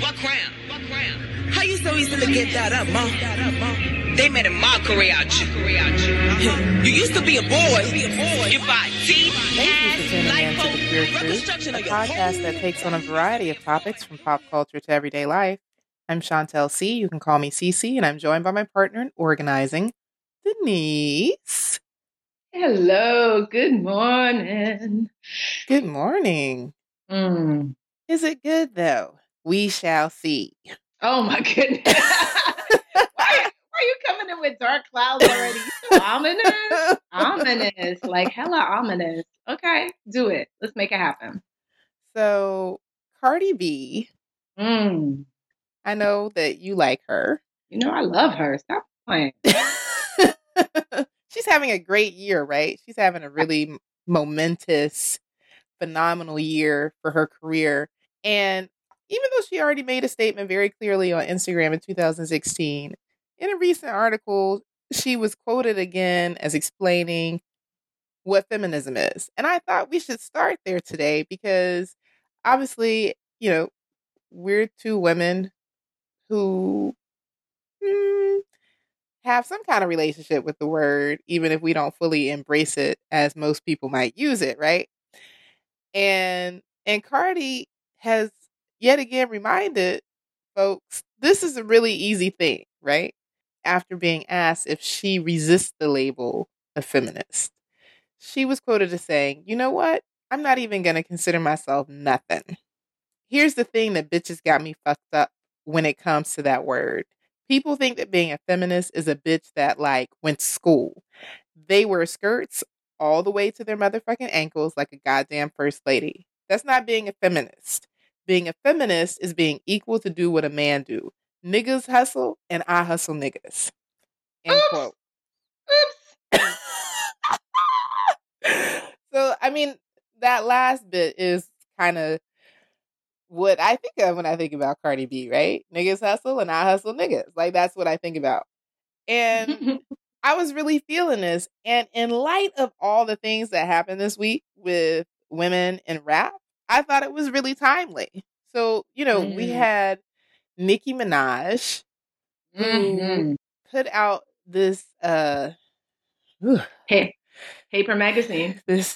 What crown? What crown? How you so easy to get that up, ma? They made a mockery out you. You used to be a boy. You buy teeth, Thank you for tuning in to The Queer Truth, reconstruction a of your podcast that takes on a variety of topics from pop culture to everyday life. I'm Chantel C. You can call me CC, and I'm joined by my partner in organizing, Denise. Hello, good morning. Good morning. Is it good, though? We shall see. Oh my goodness. Why are you coming in with dark clouds already? So ominous? Ominous. Like hella ominous. Okay, do it. Let's make it happen. So, Cardi B, I know that you like her. You know I love her. Stop playing. She's having a great year, right? She's having a really momentous, phenomenal year for her career. And even though she already made a statement very clearly on Instagram in 2016, in a recent article, she was quoted again as explaining what feminism is. And I thought we should start there today because obviously, we're two women who have some kind of relationship with the word, even if we don't fully embrace it as most people might use it, right? And Cardi has yet again reminded folks this is a really easy thing, right? After being asked if she resists the label of feminist, she was quoted as saying, "You know what? I'm not even going to consider myself nothing. Here's the thing that bitches got me fucked up when it comes to that word. People think that being a feminist is a bitch that went to school. They wear skirts all the way to their motherfucking ankles like a goddamn first lady. That's not being a feminist. Being a feminist is being equal to do what a man do. Niggas hustle and I hustle niggas." End quote. Oops. So, I mean, that last bit is kind of what I think of when I think about Cardi B, right? Niggas hustle and I hustle niggas. That's what I think about. And I was really feeling this. And in light of all the things that happened this week with women in rap, I thought it was really timely. So, we had Nicki Minaj, who put out this Paper magazine. This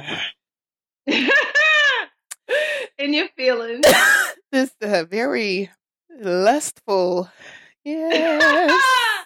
In your feelings. this very lustful, yes.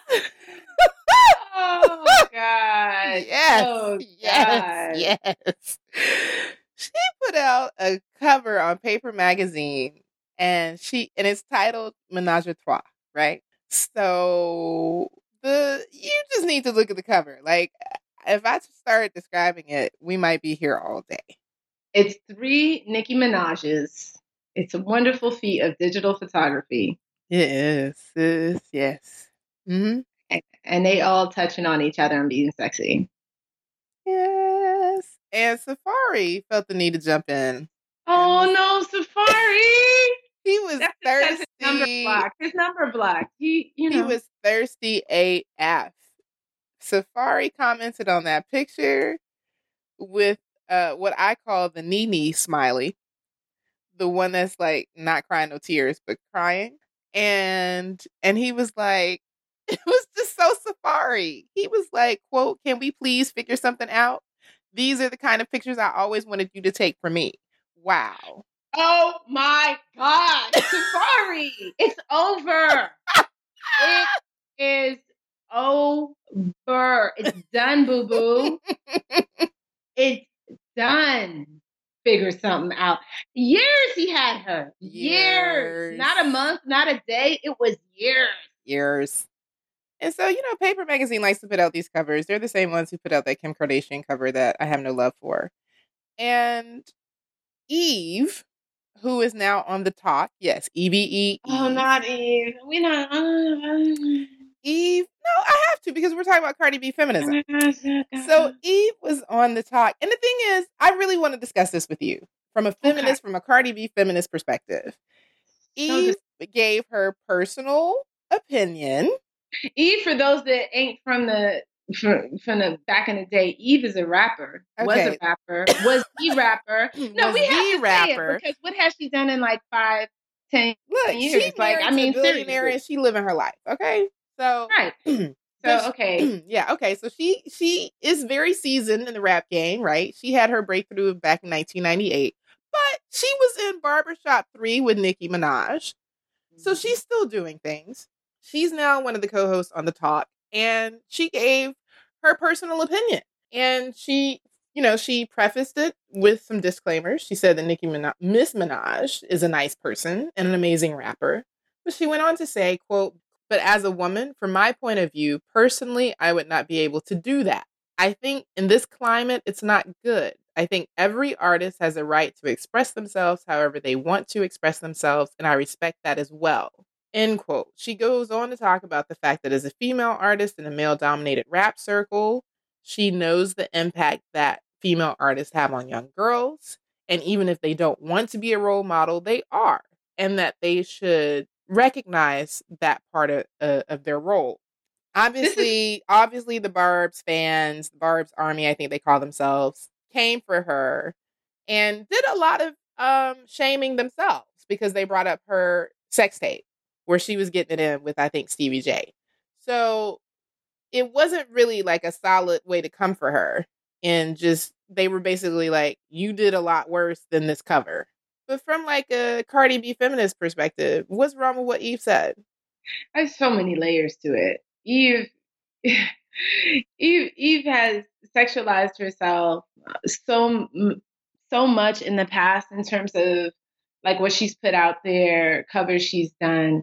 Oh God. Yes. Oh, Yes. God. Yes. She put out a cover on Paper Magazine and it's titled Menage a Trois, right? So you just need to look at the cover. If I start describing it, we might be here all day. It's 3 Nicki Minaj's. It's a wonderful feat of digital photography. It is. Yes. Mm-hmm. And they all touching on each other and being sexy. Yes. And Safari felt the need to jump in. Oh no, Safari! He was thirsty. His number blocked. He was thirsty AF. Safari commented on that picture with what I call the Nene smiley. The one that's not crying no tears, but crying. And he was like, it was just so Safari. He was like, quote, "Can we please figure something out? These are the kind of pictures I always wanted you to take for me." Wow. Oh my God. Safari. It's over. It is over. It's done, boo-boo. It's done. Figure something out. Years he had her. Years. Not a month, not a day. It was years. And so, Paper Magazine likes to put out these covers. They're the same ones who put out that Kim Kardashian cover that I have no love for. And Eve, who is now on The Talk. Yes, EVE. Oh, not Eve. We not. Eve. No, I have to because we're talking about Cardi B feminism. So Eve was on The Talk. And the thing is, I really want to discuss this with you from a feminist, from a Cardi B feminist perspective. Eve gave her personal opinion. Eve, for those that ain't from the back in the day, Eve is a rapper. Okay. Was a rapper. Was the rapper. No, we have to say it because what has she done in 5 10 Look, years. she married to a billionaire seriously. and she living her life. Okay, so Right. So okay, yeah, okay. So she is very seasoned in the rap game, right? She had her breakthrough back in 1998, but she was in Barbershop 3 with Nicki Minaj, so she's still doing things. She's now one of the co-hosts on The Talk, and she gave her personal opinion, and she prefaced it with some disclaimers. She said that Miss Minaj is a nice person and an amazing rapper, but she went on to say, quote, "But as a woman, from my point of view, personally, I would not be able to do that. I think in this climate, it's not good. I think every artist has a right to express themselves however they want to express themselves, and I respect that as well." End quote. She goes on to talk about the fact that as a female artist in a male-dominated rap circle, she knows the impact that female artists have on young girls. And even if they don't want to be a role model, they are. And that they should recognize that part of their role. Obviously, the Barb's fans, the Barb's army, I think they call themselves, came for her and did a lot of shaming themselves because they brought up her sex tape where she was getting it in with, I think, Stevie J. So it wasn't really like a solid way to come for her. And just, they were basically like, you did a lot worse than this cover. But from like a Cardi B feminist perspective, what's wrong with what Eve said? There's so many layers to it. Eve has sexualized herself so much in the past in terms of like what she's put out there, covers she's done.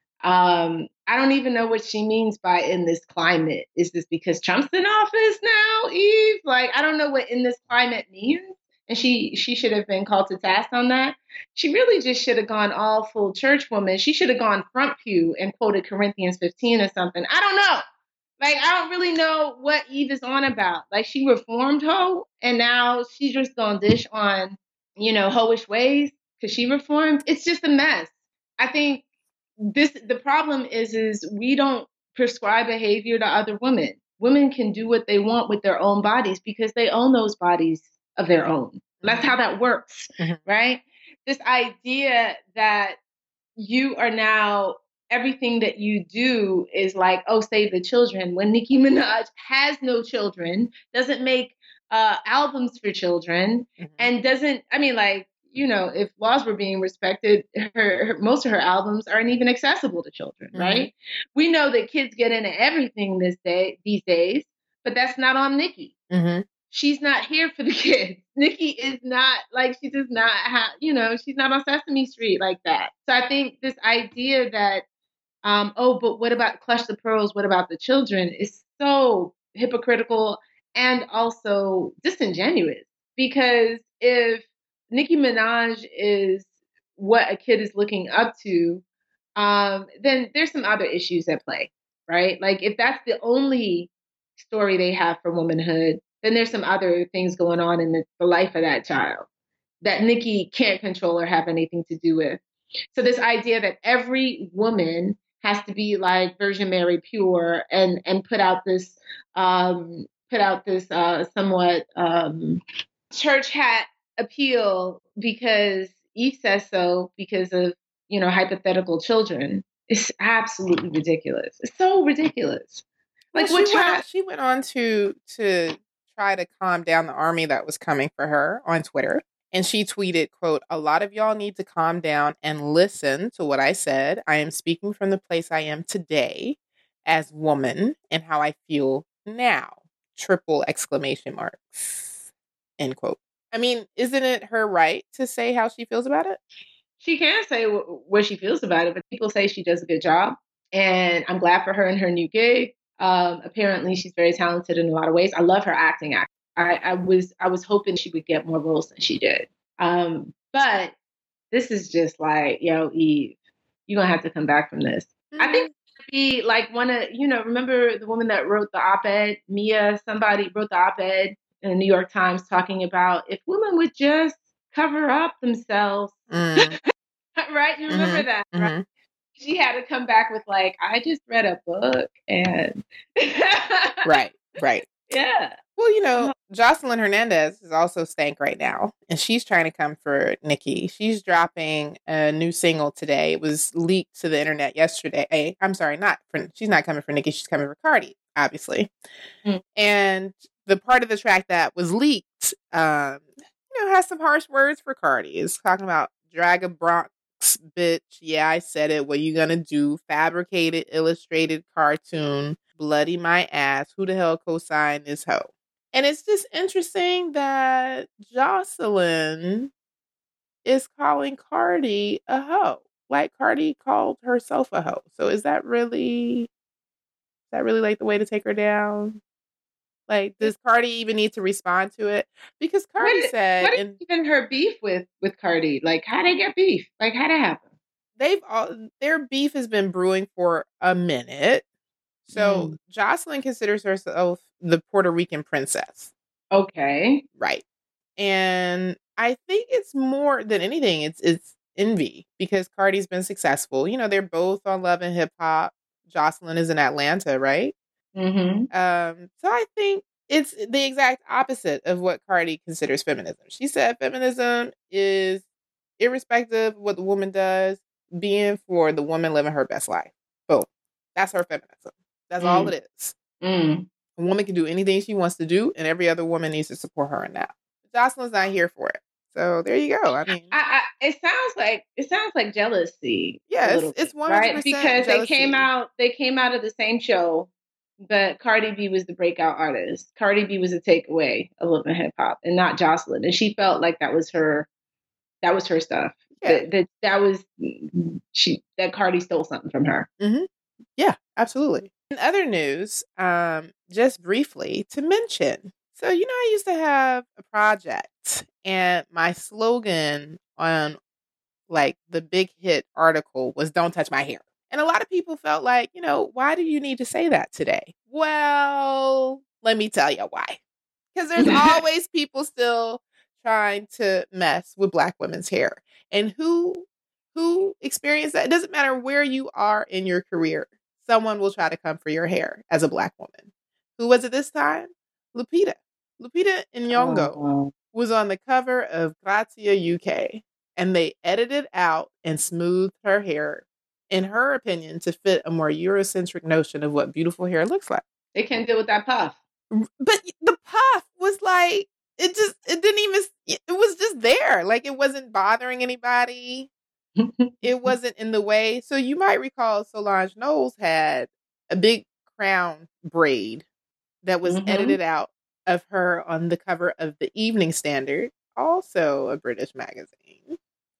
I don't even know what she means by in this climate. Is this because Trump's in office now, Eve? Like, I don't know what in this climate means. And she should have been called to task on that. She really just should have gone all full church woman. She should have gone front pew and quoted Corinthians 15 or something. I don't know. Like, I don't really know what Eve is on about. Like, she reformed hoe, and now she's just gonna dish on, hoish ways because she reformed. It's just a mess. I think the problem is we don't prescribe behavior to other women. Women can do what they want with their own bodies because they own those bodies of their own. That's how that works, right? This idea that you are now, everything that you do is like, oh, save the children. When Nicki Minaj has no children, doesn't make albums for children, and doesn't, if laws were being respected, most of her albums aren't even accessible to children, right? We know that kids get into everything these days, but that's not on Nicki. She's not here for the kids. Nicki is not, like, she does not have, she's not on Sesame Street like that. So I think this idea that, but what about Clutch the Pearls? What about the children? Is so hypocritical and also disingenuous. Because if Nicki Minaj is what a kid is looking up to, then there's some other issues at play, right? Like, if that's the only story they have for womanhood, then there's some other things going on in the life of that child that Nicki can't control or have anything to do with. So this idea that every woman has to be like Virgin Mary pure and put out this somewhat church hat appeal because Eve says so because of hypothetical children is absolutely ridiculous. It's so ridiculous. Like, she went on to try to calm down the army that was coming for her on Twitter. And she tweeted, quote, "A lot of y'all need to calm down and listen to what I said. I am speaking from the place I am today as woman and how I feel now. Triple exclamation marks." End quote. I mean, isn't it her right to say how she feels about it? She can say what she feels about it, but people say she does a good job. And I'm glad for her in her new gig. Apparently, she's very talented in a lot of ways. I love her acting. I was hoping she would get more roles than she did. But this is just like, Eve, you're going to have to come back from this. I think it'd be like remember the woman that wrote the op-ed, Mia, somebody wrote the op-ed in the New York Times talking about if women would just cover up themselves. Right? You remember that, right? She had to come back with like, I just read a book and right. Yeah. Well, Jocelyn Hernandez is also stank right now, and she's trying to come for Nicki. She's dropping a new single today. It was leaked to the internet yesterday. I'm sorry, she's not coming for Nicki. She's coming for Cardi, obviously. Mm. And the part of the track that was leaked, has some harsh words for Cardi. It's talking about drag a Bronx bitch. Yeah, I said it. What you gonna do? Fabricated, illustrated cartoon. Bloody my ass. Who the hell co-signed this hoe? And it's just interesting that Jocelyn is calling Cardi a hoe. Like Cardi called herself a hoe. So is that really like the way to take her down? Like, does Cardi even need to respond to it? Because Cardi said, what is even her beef with Cardi? Like, how they get beef? Like, how that happen? Their beef has been brewing for a minute. So Jocelyn considers herself the Puerto Rican princess. Okay. Right. And I think it's more than anything, it's envy because Cardi's been successful. They're both on Love and Hip Hop. Jocelyn is in Atlanta, right? Mm-hmm. So I think it's the exact opposite of what Cardi considers feminism. She said feminism is irrespective of what the woman does, being for the woman living her best life. Boom. That's her feminism. That's all it is. A woman can do anything she wants to do, and every other woman needs to support her in that. Jocelyn's not here for it. So there you go. I mean, it sounds like jealousy. Yeah, it's 100% right because jealousy. they came out of the same show, but Cardi B was the breakout artist. Cardi B was a takeaway of Love and Hip Hop, and not Jocelyn. And she felt like that was her stuff. Yeah. That Cardi stole something from her. Mm-hmm. Yeah, absolutely. In other news, just briefly to mention, so I used to have a project, and my slogan on like the big hit article was "Don't touch my hair," and a lot of people felt like, why do you need to say that today? Well, let me tell you why. Because there's always people still trying to mess with Black women's hair, and who experienced that? It doesn't matter where you are in your career. Someone will try to come for your hair as a Black woman. Who was it this time? Lupita Nyong'o was on the cover of Grazia UK, and they edited out and smoothed her hair, in her opinion, to fit a more Eurocentric notion of what beautiful hair looks like. They can't deal with that puff. But the puff was like, it was just there. Like, it wasn't bothering anybody. It wasn't in the way. So you might recall Solange Knowles had a big crown braid that was edited out of her on the cover of the Evening Standard, also a British magazine.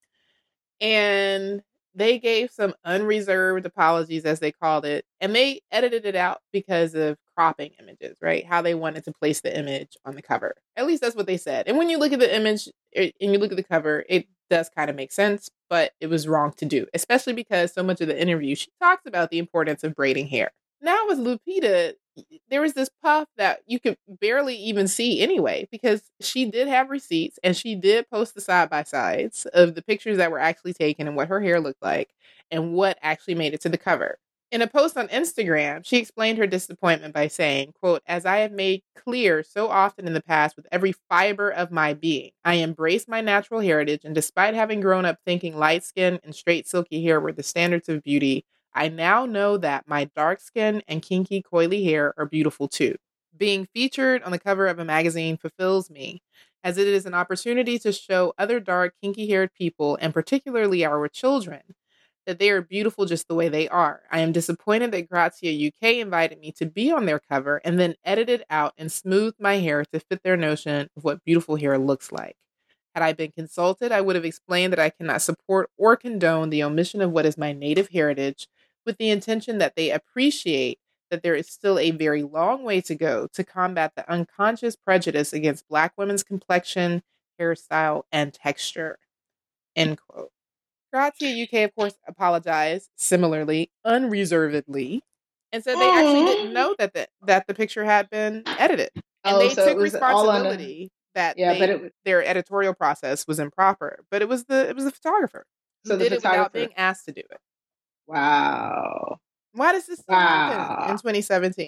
And they gave some unreserved apologies, as they called it, and they edited it out because of cropping images, right? How they wanted to place the image on the cover. At least that's what they said. And when you look at the image and you look at the cover, it does kind of make sense, but it was wrong to do, especially because so much of the interview, she talks about the importance of braiding hair. Now with Lupita, there was this puff that you could barely even see anyway, because she did have receipts and she did post the side-by-sides of the pictures that were actually taken and what her hair looked like and what actually made it to the cover. In a post on Instagram, she explained her disappointment by saying, quote, "As I have made clear so often in the past with every fiber of my being, I embrace my natural heritage, and despite having grown up thinking light skin and straight silky hair were the standards of beauty, I now know that my dark skin and kinky coily hair are beautiful too. Being featured on the cover of a magazine fulfills me, as it is an opportunity to show other dark, kinky-haired people, and particularly our children, that they are beautiful just the way they are. I am disappointed that Grazia UK invited me to be on their cover and then edited out and smoothed my hair to fit their notion of what beautiful hair looks like. Had I been consulted, I would have explained that I cannot support or condone the omission of what is my native heritage, with the intention that they appreciate that there is still a very long way to go to combat the unconscious prejudice against Black women's complexion, hairstyle, and texture." End quote. Grazia UK, of course, apologized similarly, unreservedly, and said they actually didn't know that the picture had been edited. And they took responsibility that their editorial process was improper. But it was the photographer who did it without being asked to do it. Wow. Why does this happen in 2017?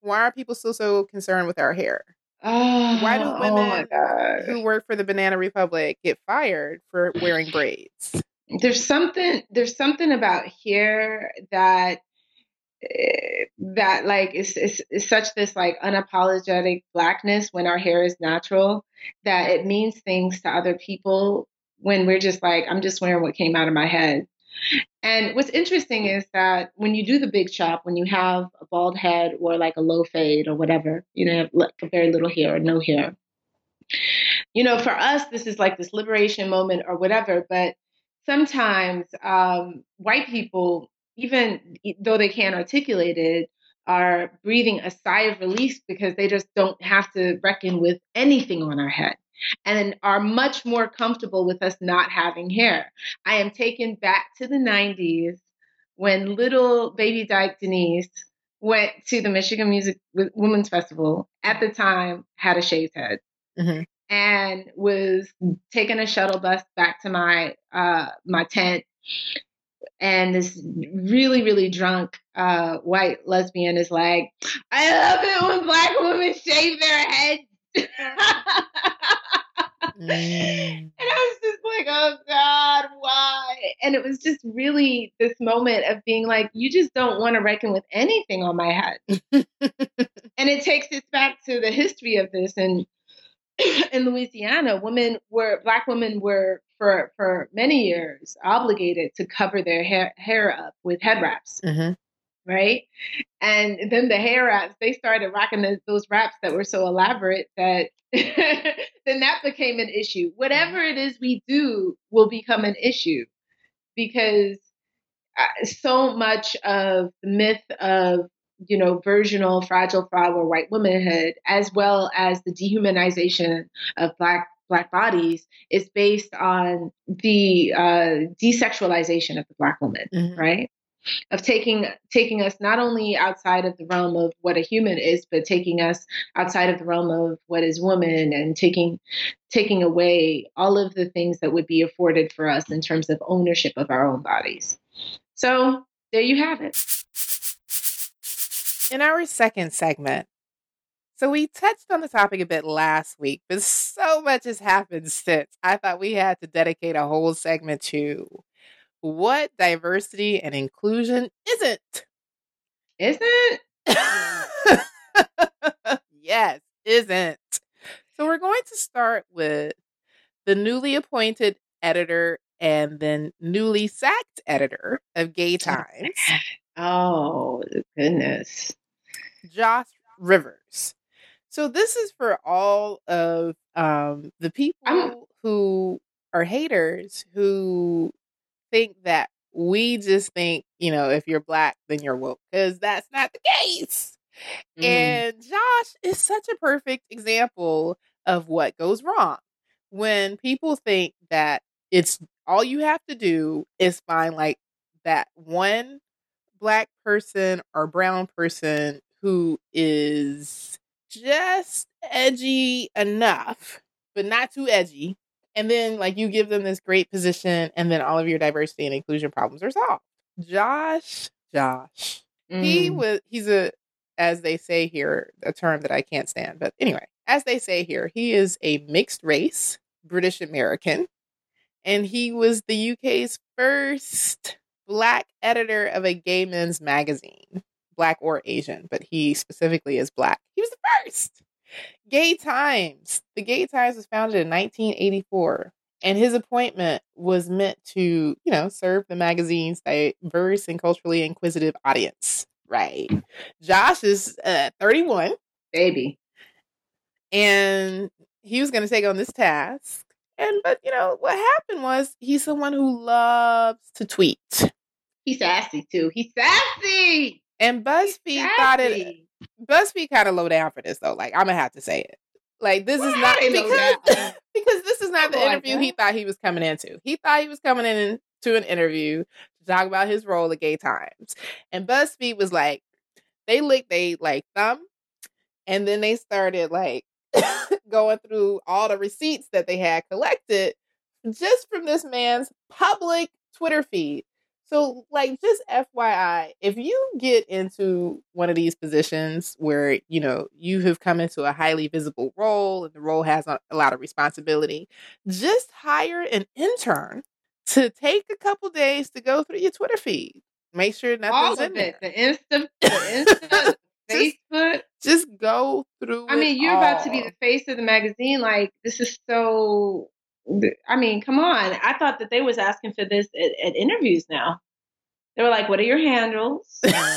Why are people still so concerned with our hair? Oh, Why do oh my women God. who work for the Banana Republic get fired for wearing braids? There's something about hair that like is such this like unapologetic blackness when our hair is natural that it means things to other people when we're just like, I'm just wearing what came out of my head. And what's interesting is that when you do the big chop, when you have a bald head or like a low fade or whatever, you know, like very little hair or no hair, you know, for us, this is like this liberation moment or whatever. But sometimes white people, even though they can't articulate it, are breathing a sigh of relief because they just don't have to reckon with anything on our head and are much more comfortable with us not having hair. I am taken back to the 90s when little baby Dyke Denise went to the Michigan Music Women's Festival, at the time had a shaved head. Mm-hmm. And was taking a shuttle bus back to my my tent. And this really, really drunk white lesbian is like, I love it when Black women shave their heads. And I was just like, oh God, why? And it was just really this moment of being like, you just don't want to reckon with anything on my head. And it takes us back to the history of this. And in Louisiana, Black women were for many years obligated to cover their hair up with head wraps, right? And then the hair wraps, they started rocking those wraps that were so elaborate that then that became an issue. Whatever it is we do will become an issue because so much of the myth of, you know, virginal, fragile flower, white womanhood, as well as the dehumanization of Black bodies, is based on the desexualization of the Black woman, right? Of taking us not only outside of the realm of what a human is, but taking us outside of the realm of what is woman, and taking away all of the things that would be afforded for us in terms of ownership of our own bodies. So there you have it. In our second segment, so we touched on the topic a bit last week, but so much has happened since. I thought we had to dedicate a whole segment to what diversity and inclusion isn't. Isn't? Yes, isn't. So we're going to start with the newly appointed editor and then newly sacked editor of Gay Times. Oh, goodness. Josh Rivers. So this is for all of the people who are haters, who think that we just think, you know, if you're Black, then you're woke, because that's not the case. And Josh is such a perfect example of what goes wrong when people think that it's all you have to do is find like that one Black person or brown person who is just edgy enough, but not too edgy. And then like you give them this great position and then all of your diversity and inclusion problems are solved. Josh. He's a, as they say here, a term that I can't stand. But anyway, as they say here, he is a mixed race British American. And he was the UK's first Black editor of a gay men's magazine. Black or Asian, but he specifically is Black. He was the first. Gay Times. The Gay Times was founded in 1984, and his appointment was meant to, you know, serve the magazine's diverse and culturally inquisitive audience. Right. Josh is 31. Baby. And he was going to take on this task. But, you know, what happened was he's someone who loves to tweet. He's sassy, too. He's sassy! And BuzzFeed thought it. BuzzFeed kind of low down for this, though. Like, I'm gonna have to say it. Like, this is not because this is not the interview he thought he was coming into. He thought he was coming into an interview to talk about his role at Gay Times, and BuzzFeed was like, they licked they like thumb, and then they started like going through all the receipts that they had collected just from this man's public Twitter feed. So, like, just FYI, if you get into one of these positions where, you have come into a highly visible role and the role has a lot of responsibility, just hire an intern to take a couple days to go through your Twitter feed. Make sure nothing's all of in it. there. The Insta, Facebook. Just go through I mean, you're about to be the face of the magazine. Like, this is so. I mean, come on. I thought that they was asking for this at interviews now. They were like, "What are your handles?"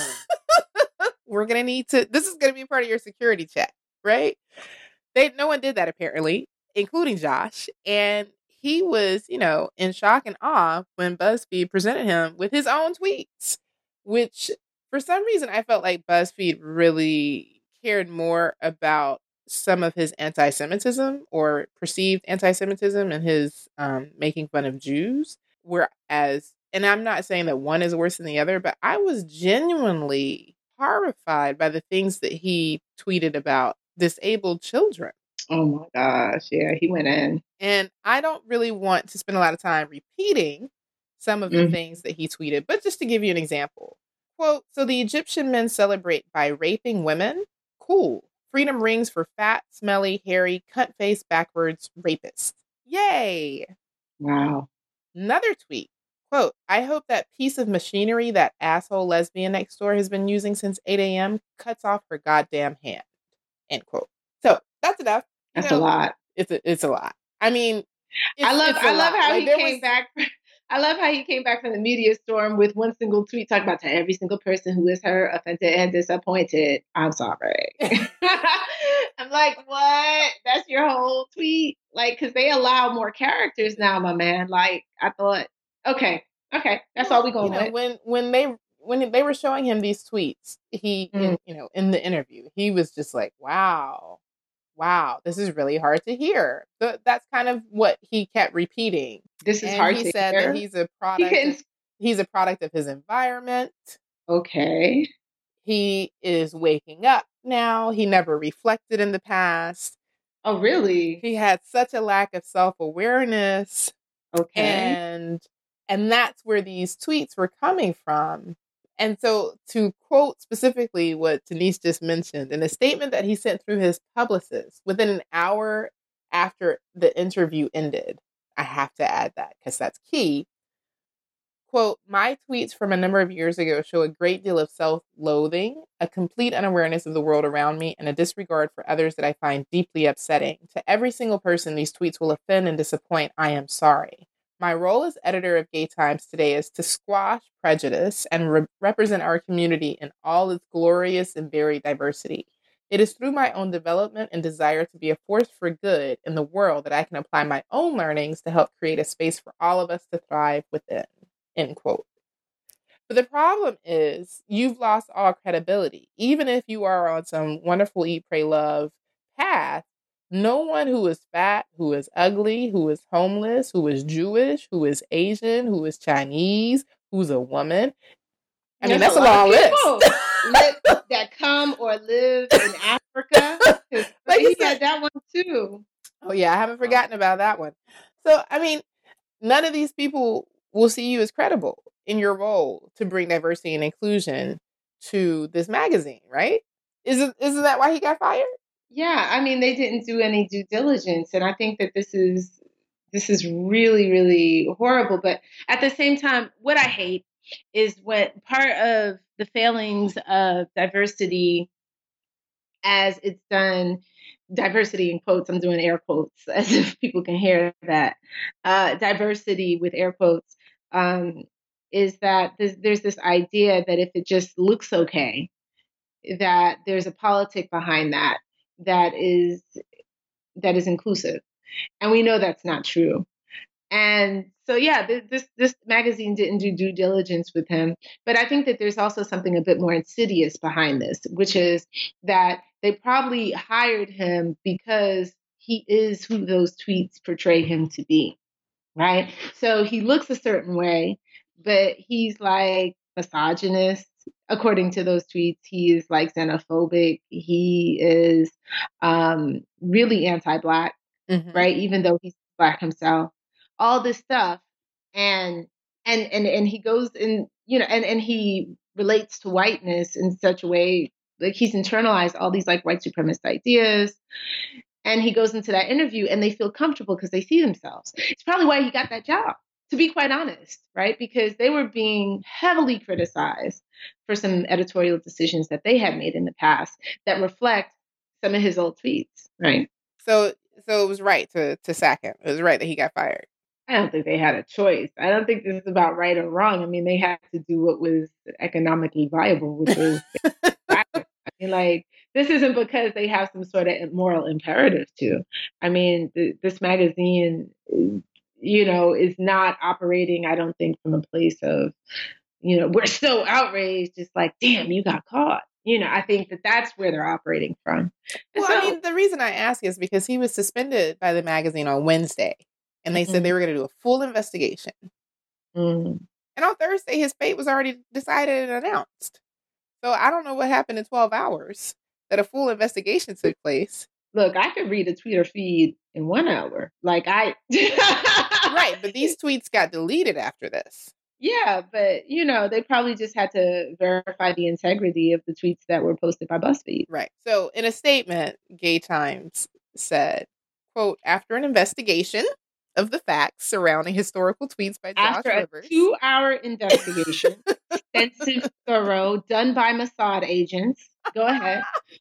We're gonna need to. This is gonna be part of your security check, right? No one did that apparently, including Josh, and he was, in shock and awe when BuzzFeed presented him with his own tweets, which for some reason I felt like BuzzFeed really cared more about some of his anti-Semitism or perceived anti-Semitism and his making fun of Jews. Whereas, and I'm not saying that one is worse than the other, but I was genuinely horrified by the things that he tweeted about disabled children. Oh my gosh. Yeah, he went in. And I don't really want to spend a lot of time repeating some of the things that he tweeted, but just to give you an example. Quote, so the Egyptian men celebrate by raping women? Cool. Freedom rings for fat, smelly, hairy, cunt-faced, backwards rapists. Yay. Wow. Another tweet. Quote, I hope that piece of machinery that asshole lesbian next door has been using since 8 a.m. cuts off her goddamn hand. End quote. So that's enough. That's a lot. It's a lot. I mean, I love how he came back. I love how he came back from the media storm with one single tweet talking about to every single person who is hurt, offended, and disappointed. I'm sorry. I'm like, what? That's your whole tweet? Like, because they allow more characters now, my man. Like, I thought, okay, that's all we going with. When they were showing him these tweets, he, in the interview, he was just like, wow, this is really hard to hear. That's kind of what he kept repeating. This is hard to hear. He said that he's a product. He's a product of his environment. Okay. He is waking up now. He never reflected in the past. Oh, really? He had such a lack of self-awareness. Okay. And that's where these tweets were coming from. And so, to quote specifically what Denise just mentioned, in a statement that he sent through his publicist within an hour after the interview ended, I have to add that because that's key. Quote, my tweets from a number of years ago show a great deal of self-loathing, a complete unawareness of the world around me, and a disregard for others that I find deeply upsetting. To every single person these tweets will offend and disappoint, I am sorry. My role as editor of Gay Times today is to squash prejudice and represent our community in all its glorious and varied diversity. It is through my own development and desire to be a force for good in the world that I can apply my own learnings to help create a space for all of us to thrive within. End quote. But the problem is you've lost all credibility. Even if you are on some wonderful Eat, Pray, Love path, no one who is fat, who is ugly, who is homeless, who is Jewish, who is Asian, who is Chinese, who's a woman. I mean, that's a long list. That come or live in Africa. Like he had that one too. Oh, yeah. I haven't forgotten about that one. So, I mean, none of these people will see you as credible in your role to bring diversity and inclusion to this magazine, right? Isn't that why he got fired? Yeah, I mean, they didn't do any due diligence, and I think that this is really, really horrible. But at the same time, what I hate is when part of the failings of diversity, as it's done, diversity in quotes, I'm doing air quotes as if people can hear that, diversity with air quotes, is that there's this idea that if it just looks okay, that there's a politic behind that is inclusive. And we know that's not true. And so, yeah, this magazine didn't do due diligence with him. But I think that there's also something a bit more insidious behind this, which is that they probably hired him because he is who those tweets portray him to be, right? So he looks a certain way, but he's like misogynist. According to those tweets, he is like xenophobic. He is really anti-Black, right? Even though he's Black himself. All this stuff. And and he goes in, and he relates to whiteness in such a way, like he's internalized all these like white supremacist ideas. And he goes into that interview and they feel comfortable because they see themselves. It's probably why he got that job, to be quite honest, right? Because they were being heavily criticized for some editorial decisions that they had made in the past that reflect some of his old tweets, right? So it was right to sack him. It was right that he got fired. I don't think they had a choice. I don't think this is about right or wrong. I mean, they had to do what was economically viable, which was like, this isn't because they have some sort of moral imperative to. I mean, this magazine, is not operating, I don't think, from a place of, we're so outraged. It's like, damn, you got caught. I think that's where they're operating from. Well, I mean, the reason I ask is because he was suspended by the magazine on Wednesday, and they said they were going to do a full investigation. And on Thursday, his fate was already decided and announced. So I don't know what happened in 12 hours that a full investigation took place. Look, I could read a Twitter feed in 1 hour. Right, but these tweets got deleted after this. Yeah, but, they probably just had to verify the integrity of the tweets that were posted by BuzzFeed. Right. So in a statement, Gay Times said, quote, after an investigation of the facts surrounding historical tweets by Josh Rivers. After a 2-hour investigation, extensive, thorough, done by Mossad agents. Go ahead.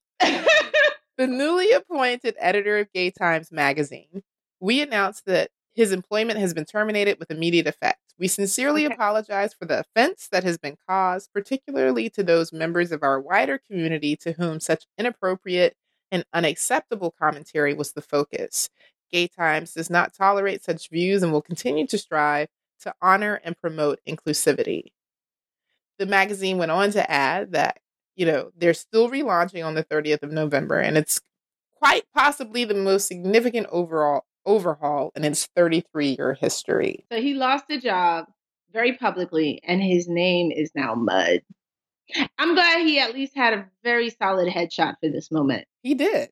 The newly appointed editor of Gay Times magazine, we announced that his employment has been terminated with immediate effect. We sincerely apologize for the offense that has been caused, particularly to those members of our wider community to whom such inappropriate and unacceptable commentary was the focus. Gay Times does not tolerate such views and will continue to strive to honor and promote inclusivity. The magazine went on to add that, they're still relaunching on the 30th of November, and it's quite possibly the most significant overhaul in its 33-year history. So he lost a job very publicly, and his name is now mud. I'm glad he at least had a very solid headshot for this moment. He did.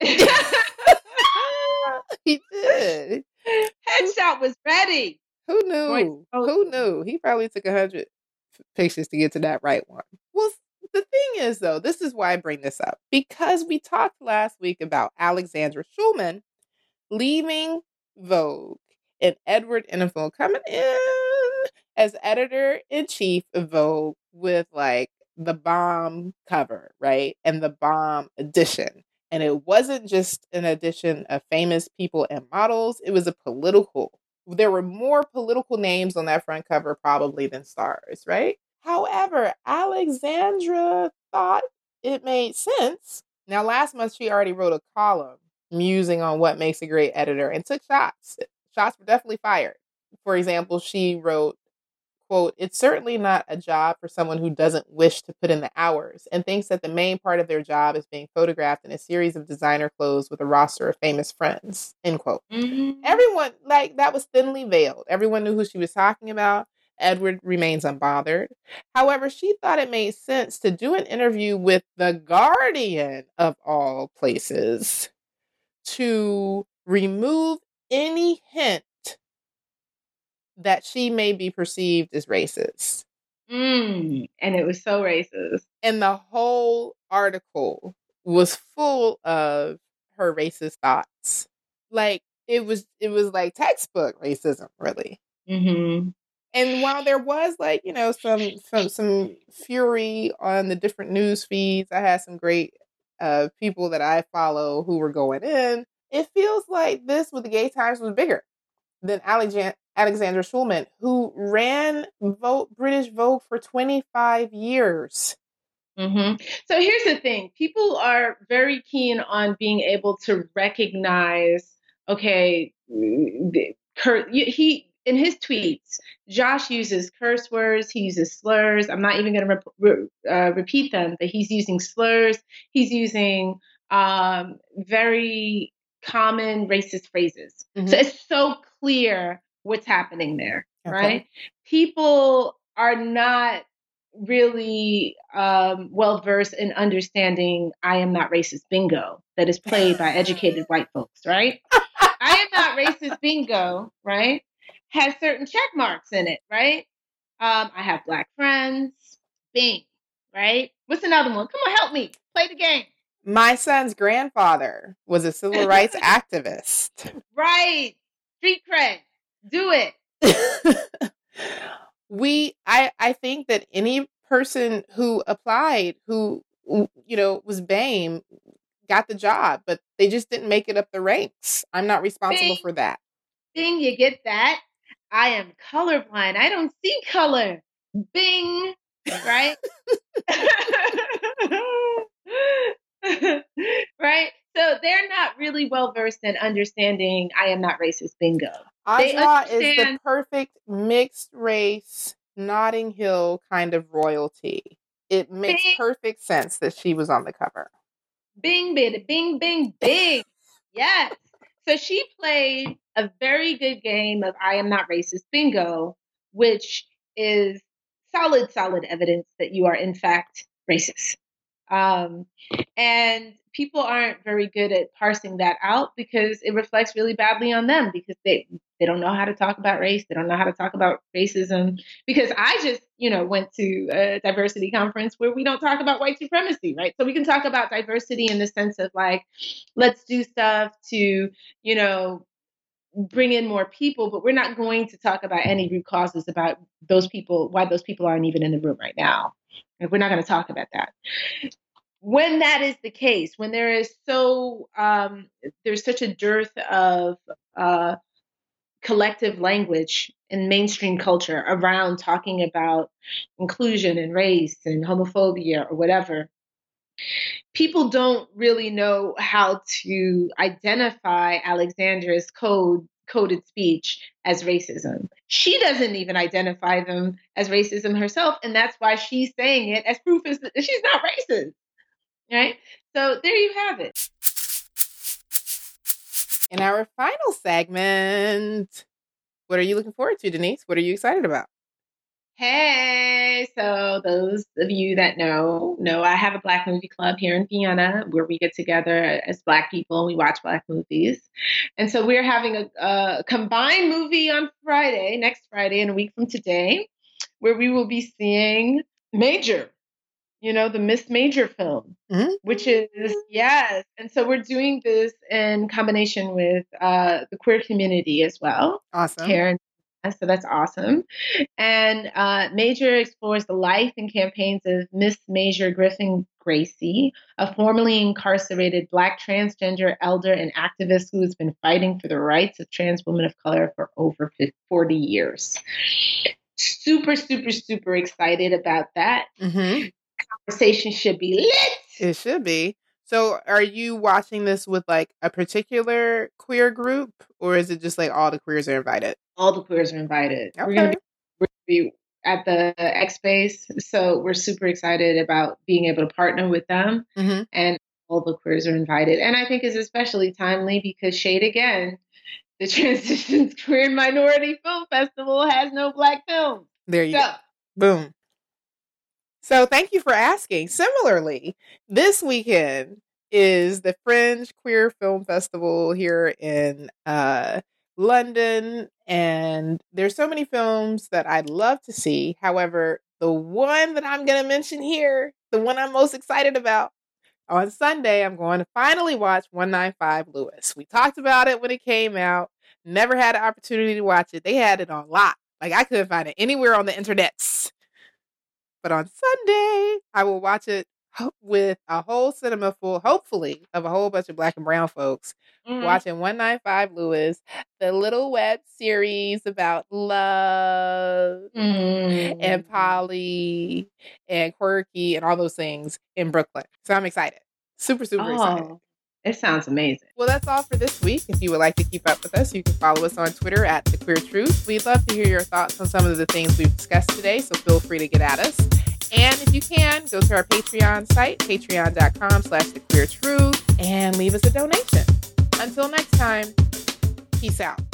He did. Headshot was ready. Who knew? Who knew? He probably took 100 pictures to get to that right one. Well, the thing is, though, this is why I bring this up. Because we talked last week about Alexandra Schulman leaving Vogue and Edward Enninful coming in as editor-in-chief of Vogue with, like, the bomb cover, right? And the bomb edition. And it wasn't just an edition of famous people and models. It was there were more political names on that front cover probably than stars, right? However, Alexandra thought it made sense. Now, last month, she already wrote a column musing on what makes a great editor and took shots. Shots were definitely fired. For example, she wrote, quote, it's certainly not a job for someone who doesn't wish to put in the hours and thinks that the main part of their job is being photographed in a series of designer clothes with a roster of famous friends, end quote. Everyone, that was thinly veiled. Everyone knew who she was talking about. Edward remains unbothered. However, she thought it made sense to do an interview with The Guardian, of all places, to remove any hint that she may be perceived as racist. And it was so racist. And the whole article was full of her racist thoughts. Like, it was like textbook racism, really. Mm-hmm. And while there was, like, some fury on the different news feeds, I had some great people that I follow who were going in. It feels like this with the Gay Times was bigger than Alexandra Schulman, who ran British Vogue for 25 years. Mm-hmm. So here's the thing. People are very keen on being able to recognize, okay, in his tweets, Josh uses curse words. He uses slurs. I'm not even going to repeat them, but he's using slurs. He's using very common racist phrases. Mm-hmm. So it's so clear what's happening there, right? People are not really well-versed in understanding I am not racist bingo that is played by educated white folks, right? I am not racist bingo, right? Has certain check marks in it, right? I have Black friends. Bing, right? What's another one? Come on, help me. Play the game. My son's grandfather was a civil rights activist. Right. Street cred. Do it. I think that any person who applied, who, was BAME, got the job, but they just didn't make it up the ranks. I'm not responsible for that. Bing, you get that? I am colorblind. I don't see color. Bing, right? Right? So they're not really well versed in understanding I am not racist bingo. Aja is the perfect mixed race Notting Hill kind of royalty. It makes perfect sense that she was on the cover. Bing, bing, bing, bing, bing. Yes. So she played a very good game of I am not racist bingo, which is solid evidence that you are in fact racist. And people aren't very good at parsing that out because it reflects really badly on them because they don't know how to talk about race. They don't know how to talk about racism because I just, went to a diversity conference where we don't talk about white supremacy, right? So we can talk about diversity in the sense of like, let's do stuff to, bring in more people, but we're not going to talk about any root causes about those people, why those people aren't even in the room right now. And we're not going to talk about that. When that is the case, when there is there's such a dearth of collective language in mainstream culture around talking about inclusion and race and homophobia or whatever, people don't really know how to identify Alexandra's coded speech as racism. She doesn't even identify them as racism herself, and that's why she's saying it as proof that she's not racist. Right? So there you have it. In our final segment, what are you looking forward to, Denise? What are you excited about? Hey, so those of you that know I have a Black movie club here in Vienna where we get together as Black people and we watch Black movies. And so we're having a combined movie on next Friday, and a week from today, where we will be seeing Major. The Miss Major film, which is, yes. And so we're doing this in combination with the queer community as well. Awesome. Here. So that's awesome. And Major explores the life and campaigns of Miss Major Griffin Gracie, a formerly incarcerated Black transgender elder and activist who has been fighting for the rights of trans women of color for over 40 years. Super, super, super excited about that. Mm-hmm. Conversation should be lit. It should be. So are you watching this with like a particular queer group, or is it just like all the queers are invited? All the queers are invited. Okay. We're going to be at the X Space. So we're super excited about being able to partner with them. Mm-hmm. And all the queers are invited. And I think it's especially timely because Shade Again, the Transitions Queer and Minority Film Festival, has no Black films. There you go. Boom. So thank you for asking. Similarly, this weekend is the Fringe Queer Film Festival here in London. And there's so many films that I'd love to see. However, the one that I'm going to mention here, the one I'm most excited about, on Sunday, I'm going to finally watch 195 Lewis. We talked about it when it came out. Never had an opportunity to watch it. They had it on lock. Like, I couldn't find it anywhere on the internets. But on Sunday, I will watch it with a whole cinema full, hopefully, of a whole bunch of Black and brown folks watching 195 Lewis, the little web series about love and poly and quirky and all those things in Brooklyn. So I'm excited. Super, super excited. It sounds amazing. Well, that's all for this week. If you would like to keep up with us, you can follow us on Twitter at The Queer Truth. We'd love to hear your thoughts on some of the things we've discussed today, so feel free to get at us. And if you can, go to our Patreon site, patreon.com/thequeertruth, and leave us a donation. Until next time, peace out.